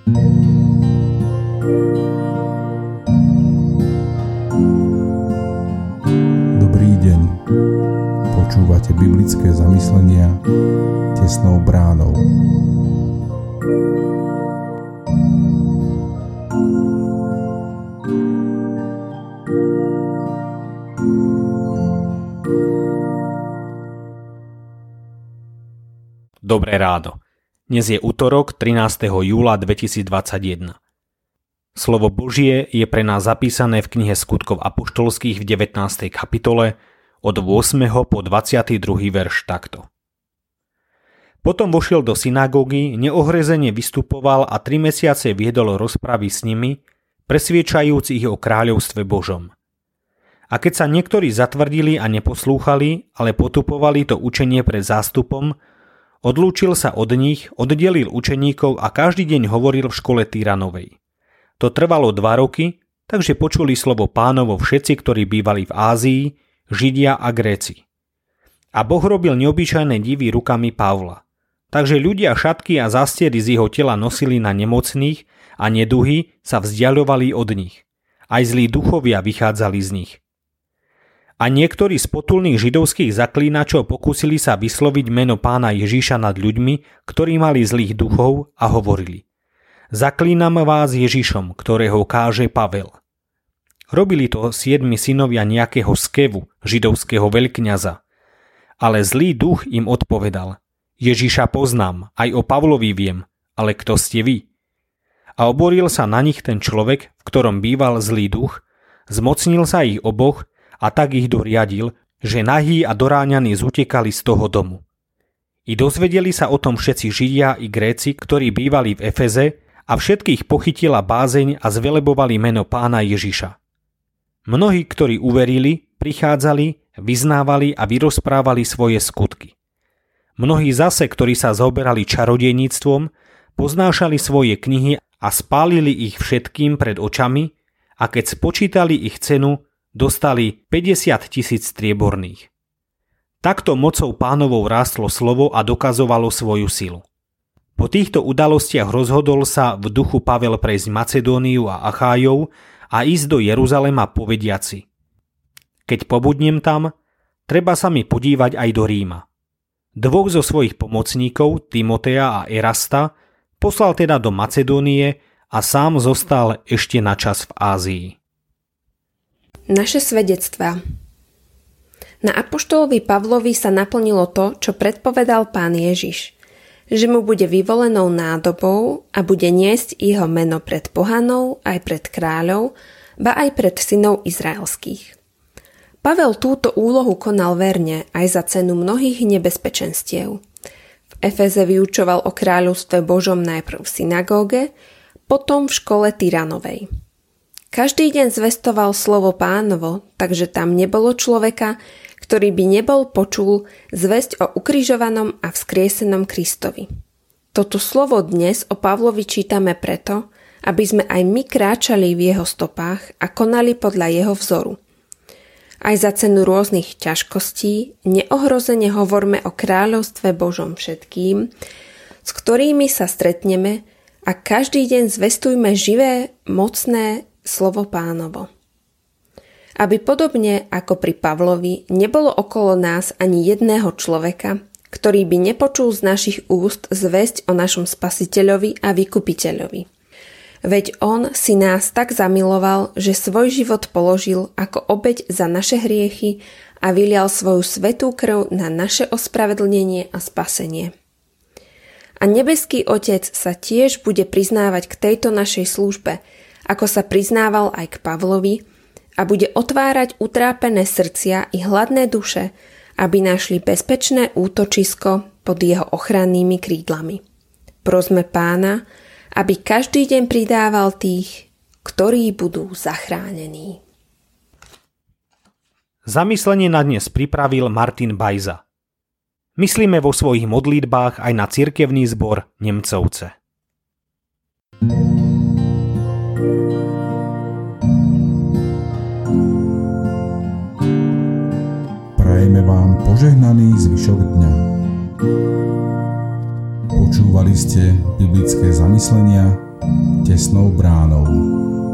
Dobrý deň. Počúvate biblické zamyslenia tesnou bránou. Dobré ráno. Dnes je utorok 13. júla 2021. Slovo Božie je pre nás zapísané v knihe Skutkov apoštolských v 19. kapitole od 8. po 22. verš takto. Potom vošiel do synagógy, neohrezene vystupoval a 3 mesiace viedol rozpravy s nimi, presviedčajúc ich o kráľovstve Božom. A keď sa niektorí zatvrdili a neposlúchali, ale potupovali to učenie pred zástupom, odlúčil sa od nich, oddelil učeníkov a každý deň hovoril v škole Tyranovej. To trvalo 2 roky, takže počuli slovo Pánovo všetci, ktorí bývali v Ázii, Židia a Gréci. A Boh robil neobyčajné divy rukami Pavla. Takže ľudia šatky a zastiery z jeho tela nosili na nemocných a neduhy sa vzdiaľovali od nich. Aj zlí duchovia vychádzali z nich. A niektorí z potulných židovských zaklínačov pokúsili sa vysloviť meno Pána Ježiša nad ľuďmi, ktorí mali zlých duchov a hovorili: Zaklínam vás Ježišom, ktorého káže Pavel. Robili to 7 synovia nejakého Skevu, židovského veľkňaza. Ale zlý duch im odpovedal: Ježiša poznám, aj o Pavlovi viem, ale kto ste vy? A oboril sa na nich ten človek, v ktorom býval zlý duch, zmocnil sa ich oboch a tak ich doriadil, že nahí a doráňaní zutekali z toho domu. I dozvedeli sa o tom všetci Židia i Gréci, ktorí bývali v Efeze, a všetkých pochytila bázeň a zvelebovali meno Pána Ježiša. Mnohí, ktorí uverili, prichádzali, vyznávali a vyrozprávali svoje skutky. Mnohí zase, ktorí sa zaoberali čarodejníctvom, poznášali svoje knihy a spálili ich všetkým pred očami, a keď spočítali ich cenu, dostali 50 000 strieborných. Takto mocou Pánovou rástlo slovo a dokazovalo svoju silu. Po týchto udalostiach rozhodol sa v duchu Pavel prejsť Macedóniu a Achájov a ísť do Jeruzalema povediaci: Keď pobudnem tam, treba sa mi podívať aj do Ríma. 2 zo svojich pomocníkov, Timotea a Erasta, poslal teda do Macedónie a sám zostal ešte na čas v Ázii. Naše svedectvá. Na apoštolovi Pavlovi sa naplnilo to, čo predpovedal Pán Ježiš, že mu bude vyvolenou nádobou a bude niesť jeho meno pred pohanou, aj pred kráľov, ba aj pred synov izraelských. Pavel túto úlohu konal verne aj za cenu mnohých nebezpečenstiev. V Efeze vyučoval o kráľovstve Božom najprv v synagóge, potom v škole Tyranovej. Každý deň zvestoval slovo Pánovo, takže tam nebolo človeka, ktorý by nebol počul zvesť o ukrižovanom a vzkriesenom Kristovi. Toto slovo dnes o Pavlovi čítame preto, aby sme aj my kráčali v jeho stopách a konali podľa jeho vzoru. Aj za cenu rôznych ťažkostí neohrozene hovorme o kráľovstve Božom všetkým, s ktorými sa stretneme, a každý deň zvestujme živé, mocné slovo Pánovo. Aby podobne ako pri Pavlovi nebolo okolo nás ani jedného človeka, ktorý by nepočul z našich úst zvesť o našom Spasiteľovi a Vykupiteľovi. Veď on si nás tak zamiloval, že svoj život položil ako obeť za naše hriechy a vylial svoju svätú krv na naše ospravedlnenie a spasenie. A nebeský Otec sa tiež bude priznávať k tejto našej službe, ako sa priznával aj k Pavlovi, a bude otvárať utrápené srdcia i hladné duše, aby našli bezpečné útočisko pod jeho ochrannými krídlami. Prosme Pána, aby každý deň pridával tých, ktorí budú zachránení. Zamyslenie na dnes pripravil Martin Bajza. Myslíme vo svojich modlitbách aj na cirkevný zbor Nemcovce. Prajeme vám požehnaný zvyšok dňa. Počúvali ste biblické zamyslenia tesnou bránou.